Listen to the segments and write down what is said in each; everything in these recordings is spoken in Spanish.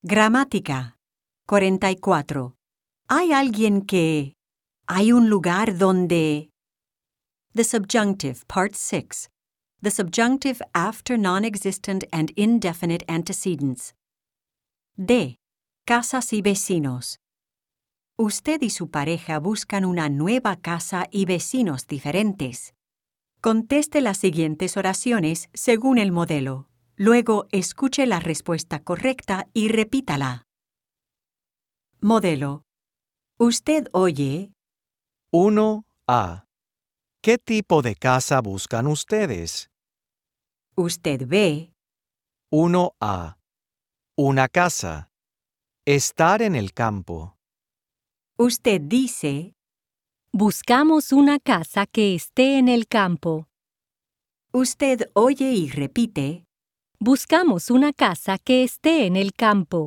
Gramática. 44. ¿Hay alguien que... ¿Hay un lugar donde... The subjunctive, part 6. The subjunctive after non-existent and indefinite antecedents. D. Casas y vecinos. Usted y su pareja buscan una nueva casa y vecinos diferentes. Conteste las siguientes oraciones según el modelo. Luego escuche la respuesta correcta y repítala. Modelo. Usted oye. 1A. ¿Qué tipo de casa buscan ustedes? Usted ve. 1A. Una casa. Estar en el campo. Usted dice. Buscamos una casa que esté en el campo. Usted oye y repite. Buscamos una casa que esté en el campo.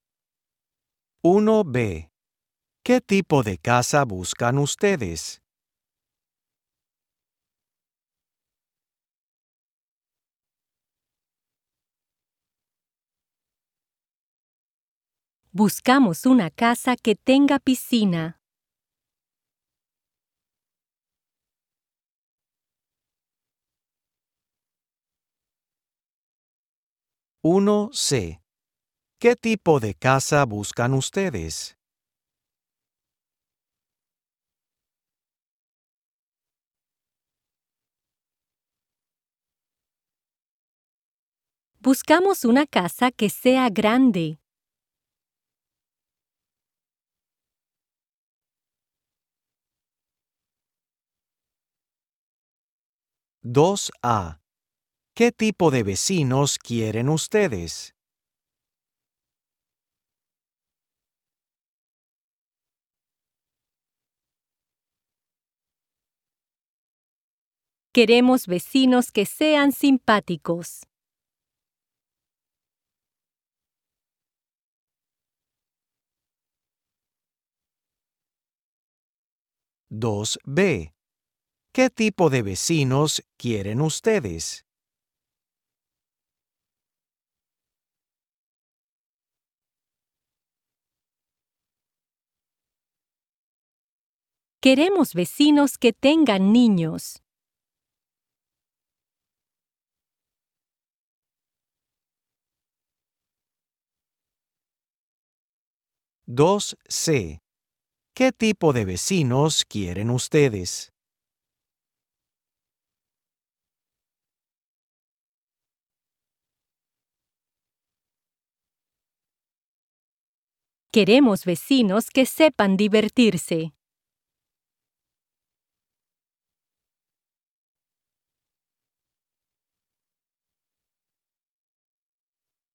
1B. ¿Qué tipo de casa buscan ustedes? Buscamos una casa que tenga piscina. Uno C. ¿Qué tipo de casa buscan ustedes? Buscamos una casa que sea grande. 2A. ¿Qué tipo de vecinos quieren ustedes? Queremos vecinos que sean simpáticos. 2B. ¿Qué tipo de vecinos quieren ustedes? Queremos vecinos que tengan niños. 2C. ¿Qué tipo de vecinos quieren ustedes? Queremos vecinos que sepan divertirse.